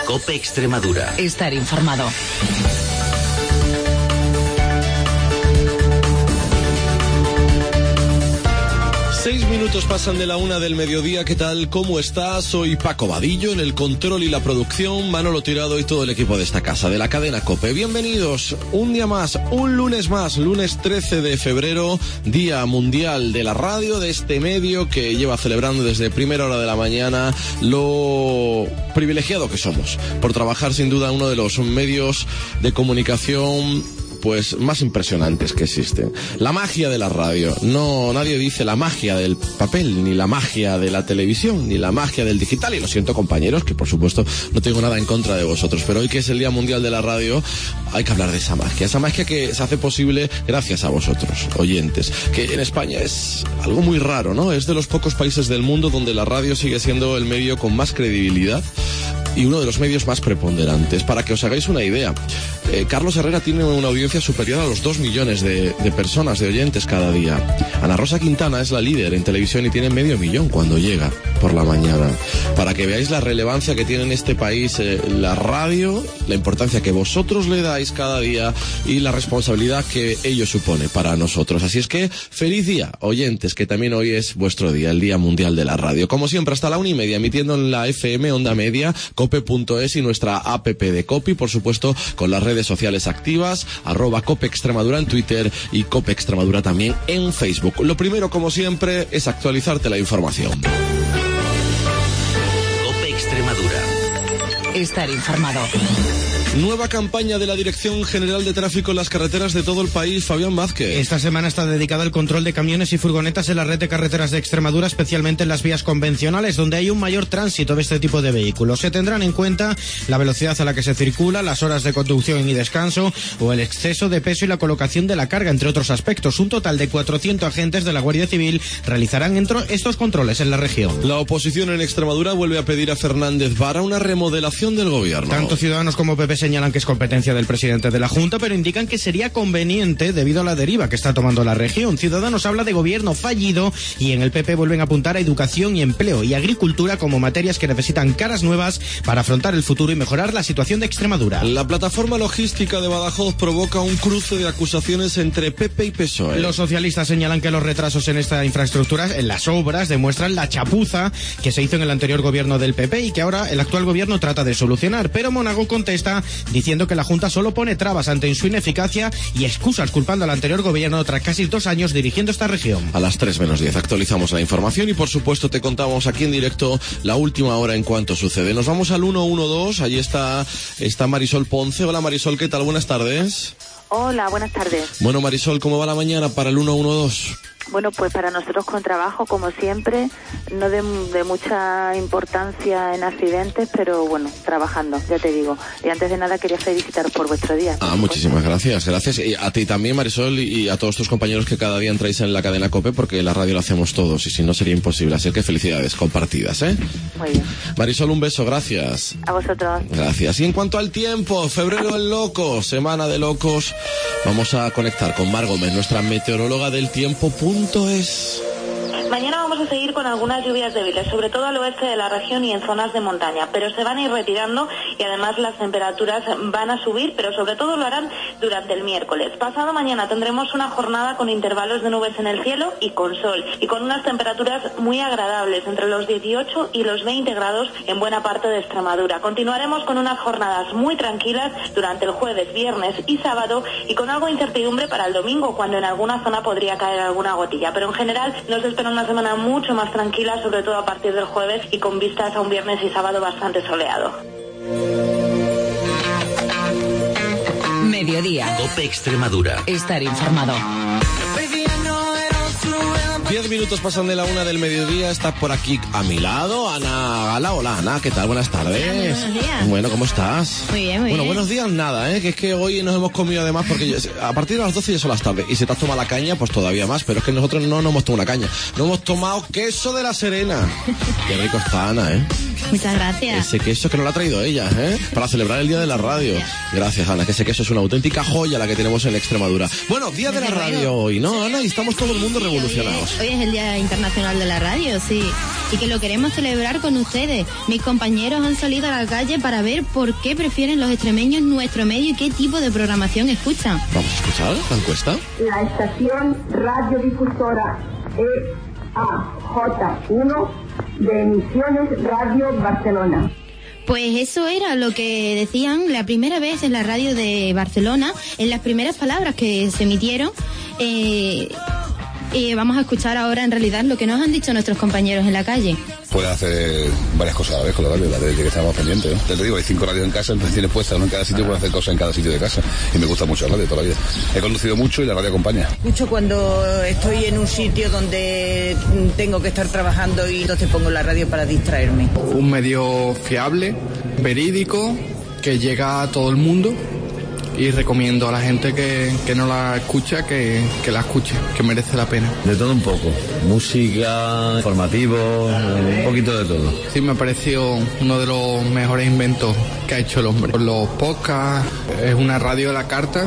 COPE Extremadura. Estar informado. 6 minutos pasan de la 1 del mediodía. ¿Qué tal? ¿Cómo estás? Soy Paco Vadillo, en el control y la producción, Manolo Tirado y todo el equipo de esta casa, de la cadena COPE. Bienvenidos un día más, un lunes más, lunes 13 de febrero, Día Mundial de la Radio, de este medio que lleva celebrando desde primera hora de la mañana lo privilegiado que somos por trabajar sin duda en uno de los medios de comunicación pues más impresionantes que existen. La magia de la radio. No, nadie dice la magia del papel, ni la magia de la televisión, ni la magia del digital. Y lo siento, compañeros, que por supuesto no tengo nada en contra de vosotros, pero hoy que es el Día Mundial de la Radio, hay que hablar de esa magia que se hace posible gracias a vosotros, oyentes, que en España es algo muy raro, ¿no? Es de los pocos países del mundo donde la radio sigue siendo el medio con más credibilidad y uno de los medios más preponderantes. Para que os hagáis una idea, Carlos Herrera tiene una audiencia superior a los 2 millones de personas, de oyentes cada día. Ana Rosa Quintana es la líder en televisión y tiene 500.000 cuando llega por la mañana. Para que veáis la relevancia que tiene en este país la radio, la importancia que vosotros le dais cada día y la responsabilidad que ello supone para nosotros. Así es que, feliz día, oyentes, que también hoy es vuestro día, el Día Mundial de la Radio. Como siempre, hasta la 1:30, emitiendo en la FM Onda Media, cope.es y nuestra app de Cope, por supuesto, con las redes sociales activas, @Cope Extremadura en Twitter y Cope Extremadura también en Facebook. Lo primero, como siempre, es actualizarte la información. COPE Extremadura. Estar informado. Nueva campaña de la Dirección General de Tráfico en las carreteras de todo el país. Fabián Vázquez. Esta semana está dedicada al control de camiones y furgonetas en la red de carreteras de Extremadura, especialmente en las vías convencionales, donde hay un mayor tránsito de este tipo de vehículos. Se tendrán en cuenta la velocidad a la que se circula, las horas de conducción y descanso, o el exceso de peso y la colocación de la carga, entre otros aspectos. Un total de 400 agentes de la Guardia Civil realizarán estos controles en la región. La oposición en Extremadura vuelve a pedir a Fernández Vara una remodelación del gobierno. Tanto Ciudadanos como PP señalan que es competencia del presidente de la Junta, pero indican que sería conveniente debido a la deriva que está tomando la región. Ciudadanos habla de gobierno fallido y en el PP vuelven a apuntar a educación y empleo y agricultura como materias que necesitan caras nuevas para afrontar el futuro y mejorar la situación de Extremadura. La plataforma logística de Badajoz provoca un cruce de acusaciones entre PP y PSOE. Los socialistas señalan que los retrasos en esta infraestructura, en las obras, demuestran la chapuza que se hizo en el anterior gobierno del PP y que ahora el actual gobierno trata de solucionar. Pero Monagón contesta diciendo que la Junta solo pone trabas ante su ineficacia y excusas culpando al anterior gobierno tras casi 2 años dirigiendo esta región. A las 3:10 actualizamos la información y por supuesto te contamos aquí en directo la última hora en cuanto sucede. Nos vamos al 112, allí está Marisol Ponce. Hola Marisol, ¿qué tal? Buenas tardes. Hola, buenas tardes. Bueno Marisol, ¿cómo va la mañana para el 112? Bueno, pues para nosotros con trabajo, como siempre, no de mucha importancia en accidentes, pero bueno, trabajando, ya te digo. Y antes de nada quería felicitaros por vuestro día. Muchísimas gracias. Y a ti también, Marisol, y a todos tus compañeros que cada día entráis en la cadena COPE, porque la radio la hacemos todos, y si no sería imposible. Así que felicidades compartidas, ¿eh? Muy bien. Marisol, un beso, gracias. A vosotros. Gracias. Y en cuanto al tiempo, febrero el loco, semana de locos, vamos a conectar con Mar Gómez, nuestra meteoróloga del tiempo. Es. Mañana vamos a seguir con algunas lluvias débiles, sobre todo al oeste de la región y en zonas de montaña, pero se van a ir retirando y además las temperaturas van a subir, pero sobre todo lo harán durante el miércoles. Pasado mañana tendremos una jornada con intervalos de nubes en el cielo y con sol, y con unas temperaturas muy agradables, entre los 18 y los 20 grados en buena parte de Extremadura. Continuaremos con unas jornadas muy tranquilas durante el jueves, viernes y sábado, y con algo de incertidumbre para el domingo, cuando en alguna zona podría caer alguna gotilla, pero en general nos esperan una semana mucho más tranquila, sobre todo a partir del jueves y con vistas a un viernes y sábado bastante soleado. Mediodía. COPE Extremadura. Estar informado. 10 minutos pasan de la 1 del mediodía. Está por aquí a mi lado Ana Gala. Hola Ana, ¿qué tal? Buenas tardes. Buenos días. Bueno, ¿cómo estás? Muy bien, muy bien. Buenos días nada, que es que hoy nos hemos comido además porque a partir de las 12 ya son las tardes. Y si te has tomado la caña, pues todavía más. Pero es que nosotros no nos hemos tomado una caña. No hemos tomado queso de la Serena. Qué rico está Ana, Muchas gracias. Ese queso que nos lo ha traído ella, para celebrar el Día de la Radio. Gracias Ana, que ese queso es una auténtica joya la que tenemos en Extremadura. Bueno, Día de la Radio hoy, ¿no Ana? Y estamos todo el mundo revolucionados. Hoy es el Día Internacional de la Radio, sí. y que lo queremos celebrar con ustedes. Mis compañeros han salido a la calle para ver por qué prefieren los extremeños nuestro medio y qué tipo de programación escuchan. Vamos a escuchar la encuesta. La estación radiodifusora EAJ1 de Emisiones Radio Barcelona. Pues eso era lo que decían la primera vez en la radio de Barcelona, en las primeras palabras que se emitieron. Vamos a escuchar ahora en realidad lo que nos han dicho nuestros compañeros en la calle. Puedes hacer varias cosas a la vez con la radio, desde que estamos pendientes, ¿no? Te digo, hay 5 radios en casa, entonces tienes puestas, ¿no? En cada sitio puedes hacer cosas en cada sitio de casa. Y me gusta mucho la radio toda la vida. He conducido mucho y la radio acompaña. Mucho cuando estoy en un sitio donde tengo que estar trabajando y entonces pongo la radio para distraerme. Un medio fiable, verídico, que llega a todo el mundo. Y recomiendo a la gente que no la escucha que la escuche, que merece la pena. De todo un poco, música, informativo, un poquito de todo. Sí, me pareció uno de los mejores inventos que ha hecho el hombre. Los podcasts, es una radio a la carta.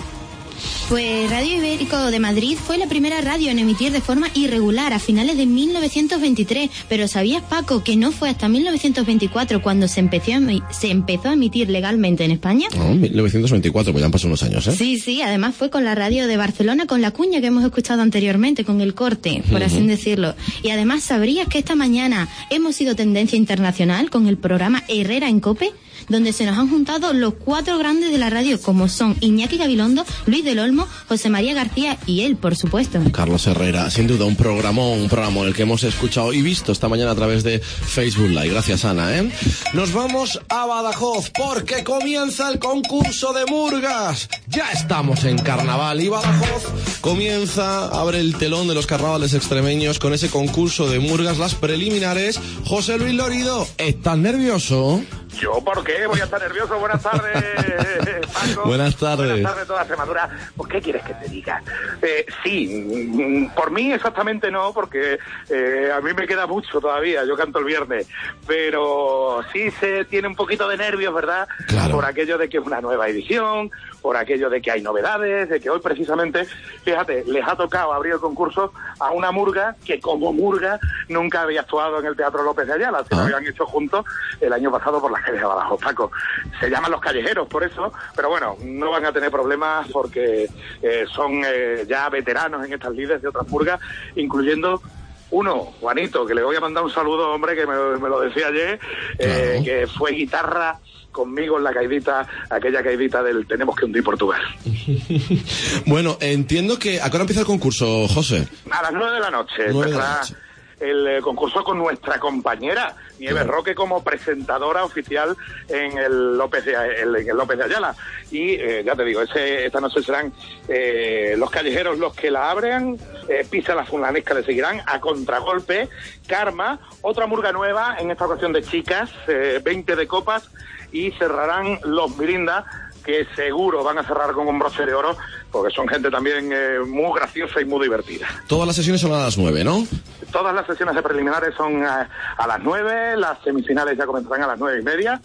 Pues Radio Ibérico de Madrid fue la primera radio en emitir de forma irregular a finales de 1923, pero ¿sabías, Paco, que no fue hasta 1924 cuando se empezó a emitir legalmente en España? 1924, pues ya han pasado unos años, ¿eh? Sí, además fue con la radio de Barcelona, con la cuña que hemos escuchado anteriormente, con el corte, por así decirlo. Y además, ¿sabrías que esta mañana hemos sido tendencia internacional con el programa Herrera en COPE? Donde se nos han juntado los 4 grandes de la radio, como son Iñaki Gabilondo, Luis del Olmo, José María García y él, por supuesto. Carlos Herrera, sin duda un programa el que hemos escuchado y visto esta mañana a través de Facebook Live. Gracias, Ana, ¿eh? Nos vamos a Badajoz porque comienza el concurso de murgas. Ya estamos en carnaval y Badajoz abre el telón de los carnavales extremeños con ese concurso de murgas, las preliminares. José Luis Lorido, ¿estás nervioso? ¿Yo por qué? Voy a estar nervioso. Buenas tardes, Paco. Buenas tardes. Buenas tardes, toda Extremadura. Pues, ¿qué quieres que te diga? Sí, por mí exactamente no, porque a mí me queda mucho todavía. Yo canto el viernes. Pero sí se tiene un poquito de nervios, ¿verdad? Claro. Por aquello de que es una nueva edición, por aquello de que hay novedades, de que hoy precisamente, fíjate, les ha tocado abrir el concurso a una murga que como murga nunca había actuado en el Teatro López de Ayala. Se lo habían hecho juntos el año pasado por las calles de Badajoz, Paco. Se llaman Los Callejeros por eso, pero bueno, no van a tener problemas porque son ya veteranos en estas lides de otras murgas, incluyendo uno, Juanito, que le voy a mandar un saludo, hombre, que me lo decía ayer, claro. Que fue guitarra conmigo en la caidita, aquella caidita del Tenemos que hundir Portugal. Bueno, entiendo que... ¿A qué hora empieza el concurso, José? A las 9 de la noche. 9 de la noche. El concurso con nuestra compañera Nieves Roque como presentadora oficial en el López de Ayala. Y ya te digo, esta noche serán los callejeros los que la abren, Pisa la Fulanesca le seguirán, A Contragolpe, Karma, otra murga nueva, en esta ocasión de chicas, 20 de copas, y cerrarán Los Mirinda, que seguro van a cerrar con un broche de oro, porque son gente también muy graciosa y muy divertida. Todas las sesiones son a las 9, ¿no? Todas las sesiones de preliminares son a las 9, las semifinales ya comenzarán a las 9:30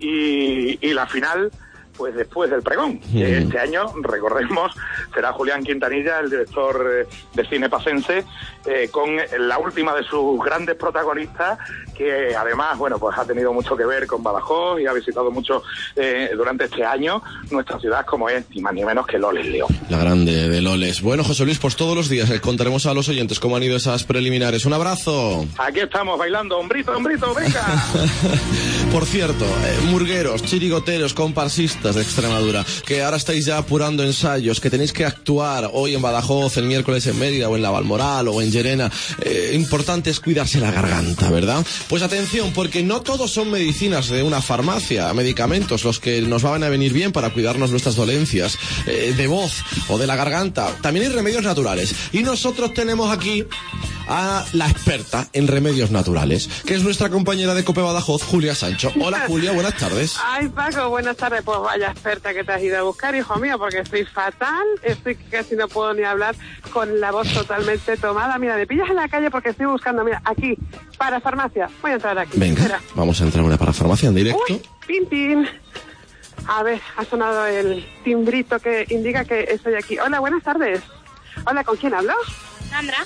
y la final, pues después del pregón. Que este año, recordemos, será Julián Quintanilla, el director de cine pacense, con la última de sus grandes protagonistas, que además, bueno, pues ha tenido mucho que ver con Badajoz y ha visitado mucho durante este año nuestra ciudad, como es ni más ni menos que Loles León. La grande de Loles. Bueno, José Luis, pues todos los días contaremos a los oyentes cómo han ido esas preliminares. Un abrazo. Aquí estamos bailando, hombrito, venga. Por cierto, murgueros, chirigoteros, comparsistas de Extremadura, que ahora estáis ya apurando ensayos, que tenéis que actuar hoy en Badajoz, el miércoles en Mérida o en La Valmoral o en Llerena. Importante es cuidarse la garganta, ¿verdad? Pues atención, porque no todos son medicinas de una farmacia, medicamentos los que nos van a venir bien para cuidarnos nuestras dolencias de voz o de la garganta. También hay remedios naturales. Y nosotros tenemos aquí a la experta en remedios naturales, que es nuestra compañera de COPE Badajoz, Julia Sancho. Hola, Julia, buenas tardes. Ay, Paco, buenas tardes. Pues vaya experta que te has ido a buscar, hijo mío, porque estoy fatal, estoy casi no puedo ni hablar, con la voz totalmente tomada. Mira, me pillas en la calle porque estoy buscando, mira, aquí, para farmacia. Voy a entrar aquí. Venga, espera. Vamos a entrar a una parafarmacia en directo. Uy, pin, pin. A ver, ha sonado el timbrito que indica que estoy aquí. Hola, buenas tardes. Hola, ¿con quién hablo? Sandra.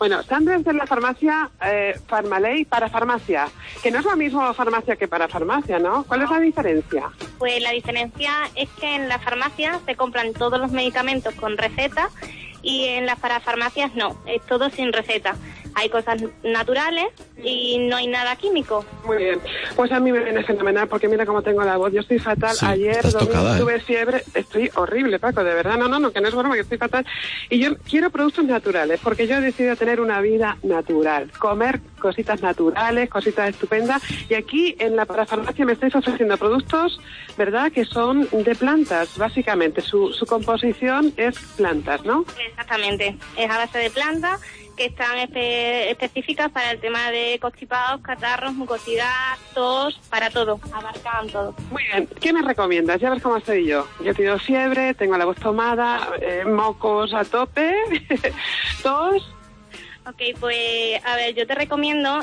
Bueno, Sandra es de la farmacia Farmaley para farmacia, que no es lo mismo farmacia que para farmacia, ¿no? ¿Cuál es la diferencia? Pues la diferencia es que en la farmacia se compran todos los medicamentos con receta y en las parafarmacias no, es todo sin receta. Hay cosas naturales y no hay nada químico. Muy bien, pues a mí me viene fenomenal porque mira cómo tengo la voz, yo estoy fatal. Sí, ayer tocada, tuve fiebre, estoy horrible, Paco, de verdad, no, que no es broma, que estoy fatal. Y yo quiero productos naturales porque yo he decidido tener una vida natural, comer cositas naturales, cositas estupendas, y aquí en la parafarmacia me estáis ofreciendo productos, ¿verdad?, que son de plantas, básicamente, su composición es plantas, ¿no? Exactamente, es a base de plantas que están específicas para el tema de constipados, catarros, mucosidad, tos, para todo, abarcan todo. Muy bien, ¿qué me recomiendas? Ya ves cómo estoy yo. Yo he tenido fiebre, tengo la voz tomada, mocos a tope, tos. Ok, pues a ver, yo te recomiendo,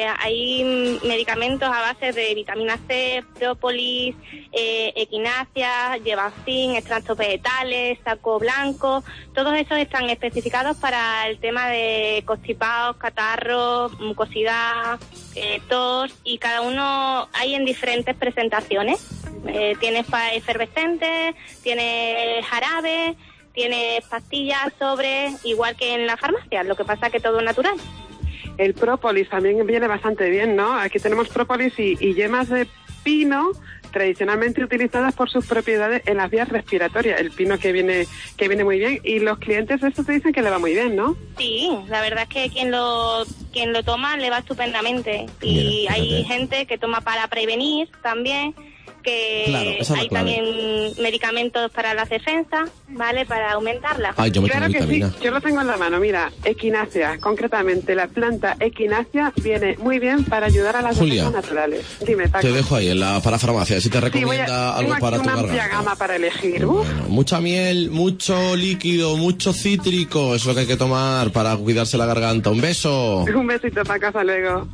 hay medicamentos a base de vitamina C, própolis, equinacia, llevan zinc, extractos vegetales, saco blanco, todos esos están especificados para el tema de constipados, catarros, mucosidad, tos, y cada uno hay en diferentes presentaciones. Tienes efervescente, tienes jarabe, tiene pastillas, sobres, igual que en la farmacia, lo que pasa que todo es natural. El própolis también viene bastante bien, ¿no? Aquí tenemos própolis y yemas de pino tradicionalmente utilizadas por sus propiedades en las vías respiratorias. El pino que viene muy bien, y los clientes de esto te dicen que le va muy bien, ¿no? Sí, la verdad es que quien lo toma le va estupendamente. Y hay gente que toma para prevenir también, que claro, hay también medicamentos para las defensas, ¿vale? Para aumentarlas. Ay, yo me claro tomo que vitamina. sí, yo lo tengo en la mano, mira, equinacia, concretamente la planta equinacia viene muy bien para ayudar a las Julia, defensas naturales. Dime, Paco. Te dejo ahí en la parafarmacia, si te recomienda tengo algo para tu una amplia garganta. gama para elegir. Bueno, mucha miel, mucho líquido, mucho cítrico, es lo que hay que tomar para cuidarse la garganta. Un beso. Un besito, Paco, hasta luego.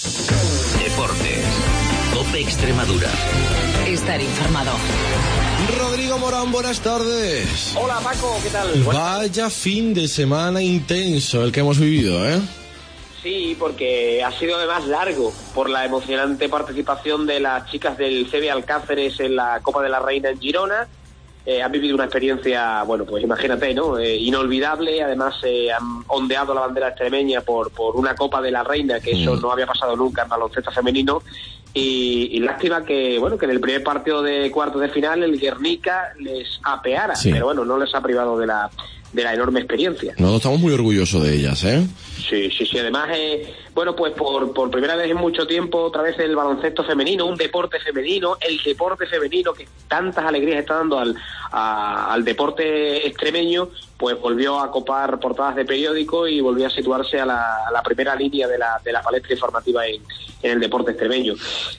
Deportes. COPE Extremadura. Estar informado. Rodrigo Morán, buenas tardes. Hola Paco, ¿qué tal? Vaya fin de semana intenso el que hemos vivido, ¿eh? Sí, porque ha sido además largo por la emocionante participación de las chicas del CB Alcáceres en la Copa de la Reina en Girona. Han vivido una experiencia, bueno, pues imagínate, ¿no? Inolvidable. Además han ondeado la bandera extremeña por una Copa de la Reina, que eso no había pasado nunca en baloncesto femenino. Y lástima que, bueno, que en el primer partido de cuartos de final el Guernica les apeara, sí. Pero bueno, no les ha privado de la enorme experiencia. Nosotros estamos muy orgullosos de ellas, ¿eh? Sí. Además, bueno, pues por primera vez en mucho tiempo, otra vez el baloncesto femenino, un deporte femenino, el deporte femenino que tantas alegrías está dando al deporte extremeño, pues volvió a copar portadas de periódico y volvió a situarse a la primera línea de la palestra informativa en el deporte extremeño.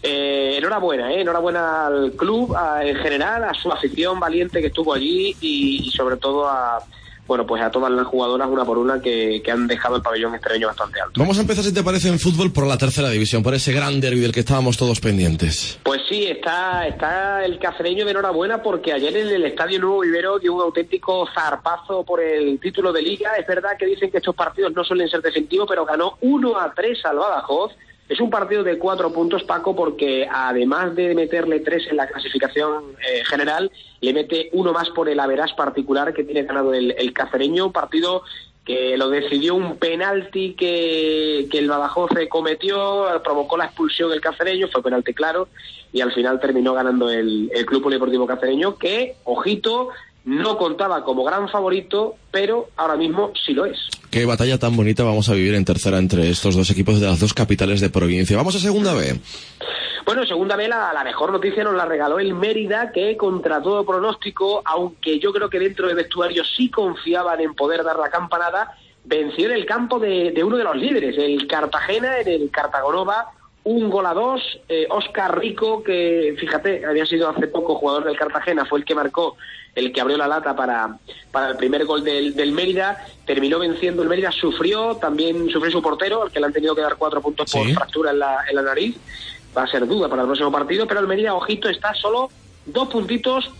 Enhorabuena al club en general, a su afición valiente que estuvo allí y sobre todo a todas las jugadoras una por una que han dejado el pabellón extremeño bastante alto. Vamos a empezar, si te parece, en fútbol por la tercera división, por ese gran derbi del que estábamos todos pendientes. Pues sí, está el cacereño de enhorabuena porque ayer en el Estadio Nuevo Vivero dio un auténtico zarpazo por el título de Liga. Es verdad que dicen que estos partidos no suelen ser definitivos, pero ganó 1-3 al Badajoz. Es un partido de 4 puntos, Paco, porque además de meterle 3 en la clasificación general, le mete 1 más por el average particular que tiene ganado el cacereño. Un partido que lo decidió un penalti que el Badajoz cometió, provocó la expulsión del cacereño, fue penalti claro, y al final terminó ganando el Club Polideportivo Cacereño, que, ojito, no contaba como gran favorito, pero ahora mismo sí lo es. Qué batalla tan bonita vamos a vivir en tercera entre estos dos equipos de las dos capitales de provincia. Vamos a segunda B. Bueno, segunda B, la mejor noticia nos la regaló el Mérida, que contra todo pronóstico, aunque yo creo que dentro del vestuario sí confiaban en poder dar la campanada, venció en el campo de uno de los líderes, el Cartagena, en el Cartagonova, 1-2, Óscar Rico, que fíjate, había sido hace poco jugador del Cartagena, fue el que marcó, el que abrió la lata para el primer gol del Mérida, terminó venciendo el Mérida, también sufrió su portero, al que le han tenido que dar 4 puntos por fractura en la nariz, va a ser duda para el próximo partido, pero el Mérida, ojito, está solo 2 puntitos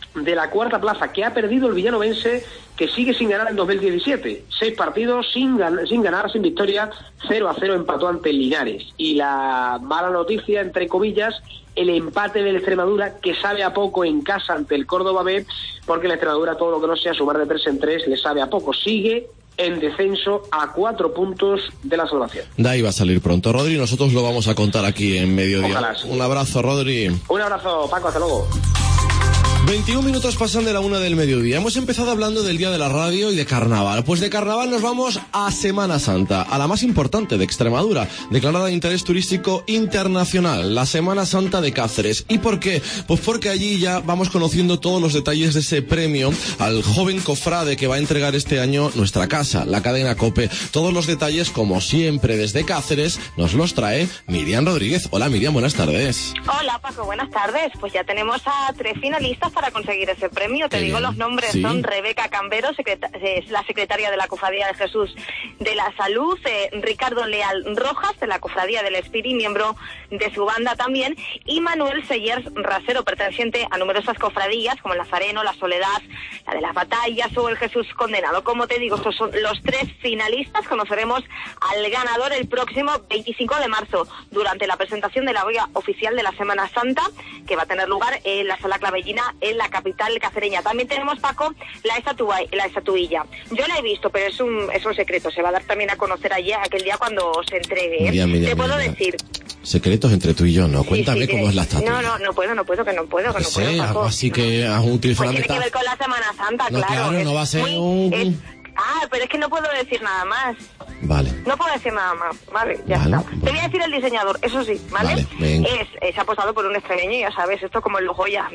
de la cuarta plaza, que ha perdido el villanovense, que sigue sin ganar en 2017. 6 partidos sin ganar, sin victoria, 0-0 empató ante el Linares. Y la mala noticia, entre comillas, el empate del Extremadura, que sabe a poco en casa ante el Córdoba B, porque el Extremadura todo lo que no sea sumar de 3 en 3 le sabe a poco. Sigue en descenso a 4 puntos de la salvación. De ahí va a salir pronto, Rodri, nosotros lo vamos a contar aquí en Mediodía. Ojalá, sí. Un abrazo, Rodri. Un abrazo, Paco, hasta luego. 21 minutos pasan de la 1 del mediodía. Hemos empezado hablando del Día de la Radio y de Carnaval. Pues de Carnaval nos vamos a Semana Santa, a la más importante de Extremadura, declarada de interés turístico internacional, la Semana Santa de Cáceres. ¿Y por qué? Pues porque allí ya vamos conociendo todos los detalles de ese premio al joven cofrade que va a entregar este año nuestra casa, la cadena COPE. Todos los detalles, como siempre, desde Cáceres, nos los trae Miriam Rodríguez. Hola, Miriam, buenas tardes. Hola, Paco, buenas tardes. Pues ya tenemos a 3 finalistas para conseguir ese premio. Te digo los nombres, sí. Son Rebeca Cambero, la secretaria de la Cofradía de Jesús de la Salud, Ricardo Leal Rojas, de la Cofradía del Espíritu, miembro de su banda también, y Manuel Sellers Rasero, perteneciente a numerosas cofradías como el Nazareno, la Soledad, la de las Batallas o el Jesús Condenado. Como te digo, estos son los 3 finalistas. Conoceremos al ganador el próximo 25 de marzo, durante la presentación de la guía oficial de la Semana Santa, que va a tener lugar en la Sala Clavellina, en la capital cacereña. También tenemos, Paco, la estatuilla. Yo la he visto, pero es un secreto. Se va a dar también a conocer aquel día cuando se entregue. Te puedo decir. Secretos entre tú y yo, ¿no? Cuéntame cómo es la estatua. No puedo, Paco. Así que has utilizado pues tiene que ver con la Semana Santa, no, claro. No va a ser pero es que no puedo decir nada más. Vale. No puedo decir nada más, vale, ya está. Te voy a decir el diseñador, eso sí, ¿vale? Se ha apostado por un extremeño, ya sabes, esto es como el Joya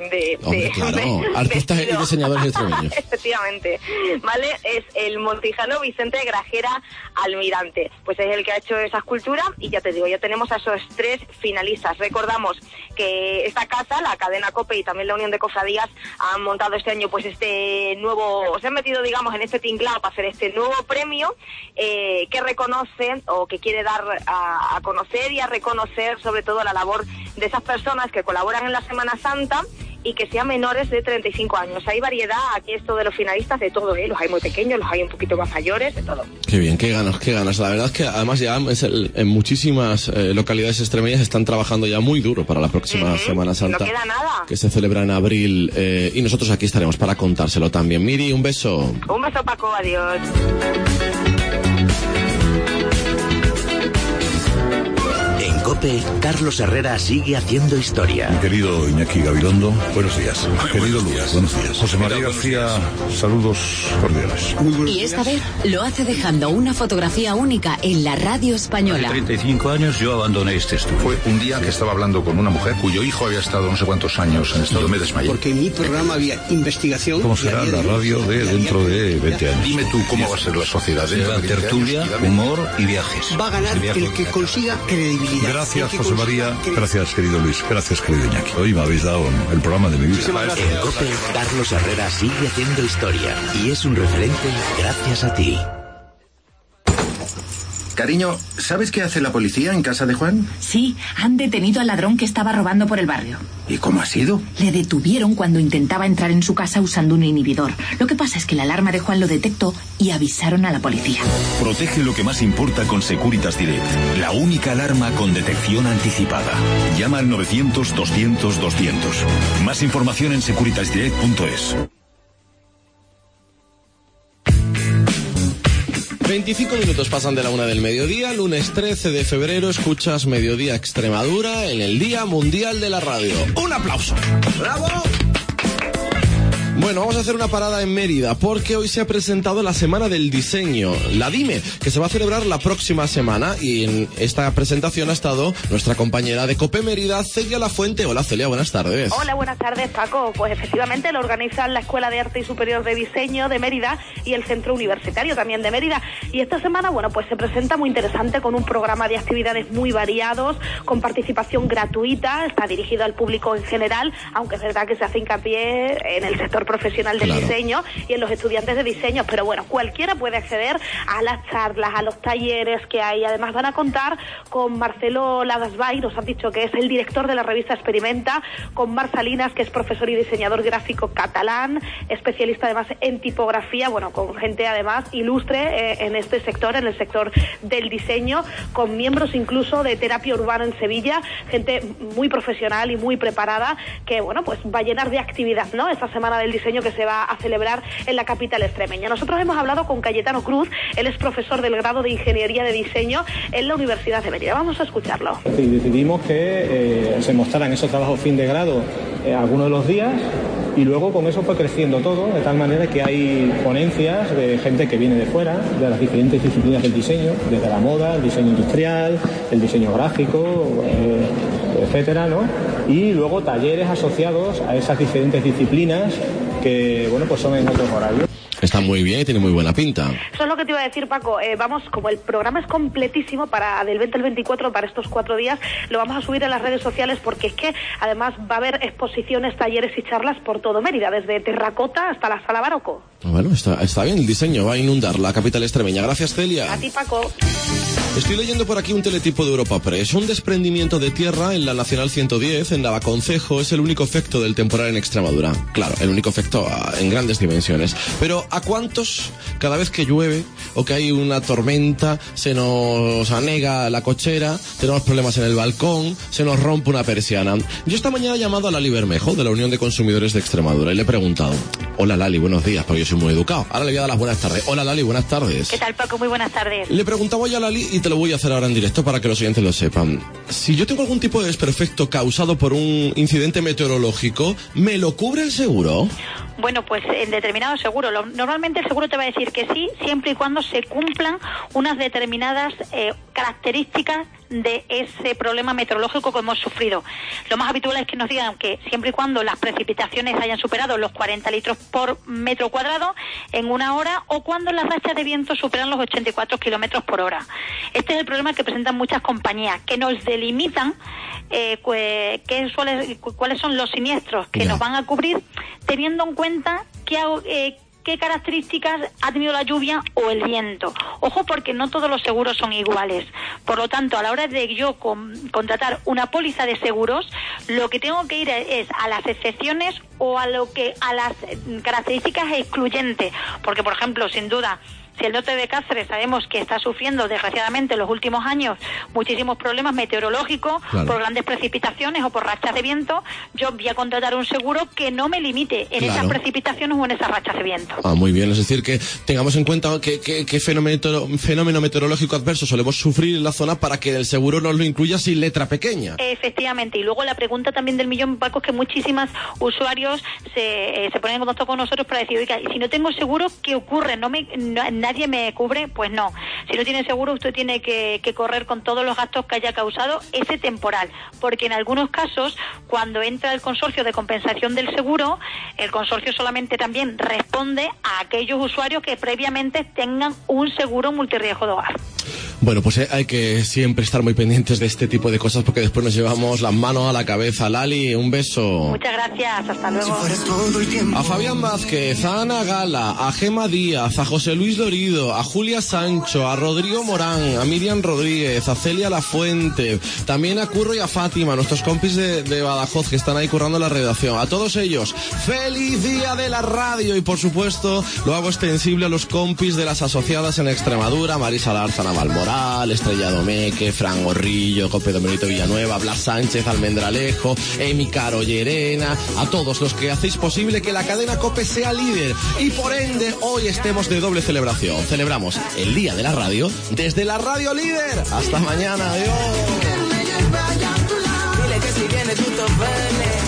artistas y diseñadores extremeños. Efectivamente, ¿vale? Es el montijano Vicente Grajera Almirante. Pues es el que ha hecho esa escultura y ya te digo, ya tenemos a esos 3 finalistas. Recordamos que esta casa, la cadena COPE y también la Unión de Cofradías han montado este año pues este nuevo, se han metido digamos en este tinglado para hacer este nuevo premio que reconoce o que quiere dar a conocer y a reconocer sobre todo la labor de esas personas que colaboran en la Semana Santa y que sean menores de 35 años. Hay variedad, aquí esto de los finalistas, de todo, los hay muy pequeños, los hay un poquito más mayores, de todo. Qué bien, qué ganas. La verdad es que además ya en muchísimas localidades extremeñas están trabajando ya muy duro para la próxima Semana Santa. No queda nada. Que se celebra en abril y nosotros aquí estaremos para contárselo también. Miri, un beso. Un beso, Paco, adiós. COPE, Carlos Herrera sigue haciendo historia. Mi querido Iñaki Gabilondo, buenos días. Querido Luis, buenos días. José María García, saludos cordiales. Y esta vez lo hace dejando una fotografía única en la radio española. Hace 35 años yo abandoné este estudio. Fue un día que estaba hablando con una mujer cuyo hijo había estado no sé cuántos años en estado, me desmayé. Porque en mi programa había investigación. ¿Cómo será la radio de dentro de 20 años? Dime tú, ¿cómo va a ser la sociedad? Será tertulia, humor y viajes. Va a ganar el que consiga credibilidad. Gracias, José María. Gracias, querido Luis. Gracias, querido Iñaki. Hoy me habéis dado el programa de mi vida. En COPE, Carlos Herrera sigue haciendo historia y es un referente gracias a ti. Cariño, ¿sabes qué hace la policía en casa de Juan? Sí, han detenido al ladrón que estaba robando por el barrio. ¿Y cómo ha sido? Le detuvieron cuando intentaba entrar en su casa usando un inhibidor. Lo que pasa es que la alarma de Juan lo detectó y avisaron a la policía. Protege lo que más importa con Securitas Direct, la única alarma con detección anticipada. Llama al 900-200-200. Más información en securitasdirect.es. 25 minutos pasan de la 1 del mediodía, lunes 13 de febrero, escuchas Mediodía Extremadura en el Día Mundial de la Radio. ¡Un aplauso! ¡Bravo! Bueno, vamos a hacer una parada en Mérida porque hoy se ha presentado la Semana del Diseño, la DIME, que se va a celebrar la próxima semana y en esta presentación ha estado nuestra compañera de COPE Mérida, Celia Lafuente. Hola Celia, buenas tardes. Hola, buenas tardes Paco. Pues efectivamente lo organizan la Escuela de Arte y Superior de Diseño de Mérida y el Centro Universitario también de Mérida. Y esta semana, bueno, pues se presenta muy interesante con un programa de actividades muy variados, con participación gratuita, está dirigido al público en general, aunque es verdad que se hace hincapié en el sector profesional del diseño y en los estudiantes de diseño, pero bueno, cualquiera puede acceder a las charlas, a los talleres que hay. Además van a contar con Marcelo Lagasbay, nos han dicho que es el director de la revista Experimenta, con Marc Salinas, que es profesor y diseñador gráfico catalán, especialista además en tipografía, bueno, con gente además ilustre en este sector, en el sector del diseño, con miembros incluso de Terapia Urbana en Sevilla, gente muy profesional y muy preparada, que bueno, pues va a llenar de actividad, ¿no?, esta semana del diseño que se va a celebrar en la capital extremeña. Nosotros hemos hablado con Cayetano Cruz, él es profesor del grado de Ingeniería de Diseño en la Universidad de Mérida. Vamos a escucharlo. Y decidimos que se mostraran esos trabajos fin de grado algunos de los días, y luego con eso fue creciendo todo, de tal manera que hay ponencias de gente que viene de fuera, de las diferentes disciplinas del diseño, desde la moda, el diseño industrial, el diseño gráfico, etcétera, ¿no? Y luego talleres asociados a esas diferentes disciplinas que, bueno, pues son en otros horarios. Está muy bien y tiene muy buena pinta. Eso es lo que te iba a decir, Paco. Vamos, como el programa es completísimo del 20 al 24, para estos 4 días, lo vamos a subir en las redes sociales, porque es que además va a haber exposiciones, talleres y charlas por todo Mérida, desde terracota hasta la sala barroco. Bueno, está bien, el diseño va a inundar la capital extremeña. Gracias, Celia. A ti, Paco. Estoy leyendo por aquí un teletipo de Europa Press. Un desprendimiento de tierra en la Nacional 110, en Navaconcejo, es el único efecto del temporal en Extremadura. Claro, el único efecto en grandes dimensiones. Pero ¿a cuántos, cada vez que llueve o que hay una tormenta, se nos anega la cochera, tenemos problemas en el balcón, se nos rompe una persiana? Yo esta mañana he llamado a Lali Bermejo, de la Unión de Consumidores de Extremadura, y le he preguntado: hola, Lali, buenos días, porque yo soy muy educado. Ahora le voy a dar las buenas tardes. Hola, Lali, buenas tardes. ¿Qué tal, Paco? Muy buenas tardes. Le preguntaba ya a Lali, y te lo voy a hacer ahora en directo para que los oyentes lo sepan. Si yo tengo algún tipo de desperfecto causado por un incidente meteorológico, ¿me lo cubre el seguro? Bueno, pues en determinados seguros. Normalmente el seguro te va a decir que sí, siempre y cuando se cumplan unas determinadas características de ese problema meteorológico que hemos sufrido. Lo más habitual es que nos digan que siempre y cuando las precipitaciones hayan superado los 40 litros por metro cuadrado en una hora, o cuando las rachas de viento superan los 84 kilómetros por hora. Este es el problema que presentan muchas compañías, que nos delimitan cuáles son los siniestros que nos van a cubrir, teniendo en cuenta qué características ha tenido la lluvia o el viento. Ojo, porque no todos los seguros son iguales. Por lo tanto, a la hora de yo contratar una póliza de seguros, lo que tengo que ir es a las excepciones o a las características excluyentes. Porque, por ejemplo, sin duda, si el norte de Cáceres sabemos que está sufriendo, desgraciadamente, en los últimos años muchísimos problemas meteorológicos, claro, por grandes precipitaciones o por rachas de viento, yo voy a contratar un seguro que no me limite en esas precipitaciones o en esas rachas de viento. Muy bien, es decir, que tengamos en cuenta qué fenómeno meteorológico adverso solemos sufrir en la zona para que el seguro nos lo incluya sin letra pequeña. Efectivamente, y luego la pregunta también del millón, Paco, es que muchísimos usuarios se ponen en contacto con nosotros para decir: oiga, si no tengo seguro, ¿qué ocurre? ¿Nadie me cubre? Pues no. Si no tiene seguro, usted tiene que correr con todos los gastos que haya causado ese temporal, porque en algunos casos, cuando entra el consorcio de compensación del seguro, el consorcio solamente también responde a aquellos usuarios que previamente tengan un seguro multirriesgo de hogar. Bueno, pues hay que siempre estar muy pendientes de este tipo de cosas, porque después nos llevamos las manos a la cabeza. Lali, un beso. Muchas gracias, hasta luego. A Fabián Vázquez, a Ana Gala, a Gema Díaz, a José Luis Lorido, a Julia Sancho, a Rodrigo Morán, a Miriam Rodríguez, a Celia Lafuente, también a Curro y a Fátima, nuestros compis de Badajoz que están ahí currando la redacción. A todos ellos, ¡feliz día de la radio! Y por supuesto, lo hago extensible a los compis de las asociadas en Extremadura: Marisa Larza, Navalmoral, Estrella Domeque, Fran Gorrillo, Cope Domenito Villanueva, Blas Sánchez, Almendralejo, Emi Caro Llerena, a todos los que hacéis posible que la cadena COPE sea líder y por ende hoy estemos de doble celebración. Celebramos el Día de la Radio desde la Radio Líder. Hasta mañana, adiós. Dile que si viene tú te